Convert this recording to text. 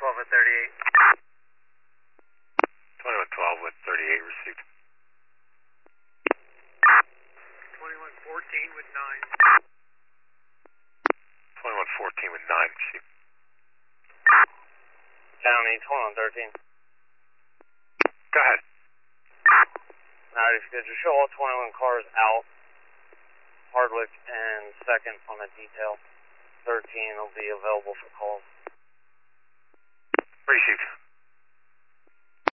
2112 with 38. 2112 with 38 received. 2114 with 9. 2114 with 9 received. County 2113. Go ahead. Now, schedule. Show all 21 cars out. Hardwick and second on the detail. 13 will be available for calls. Received.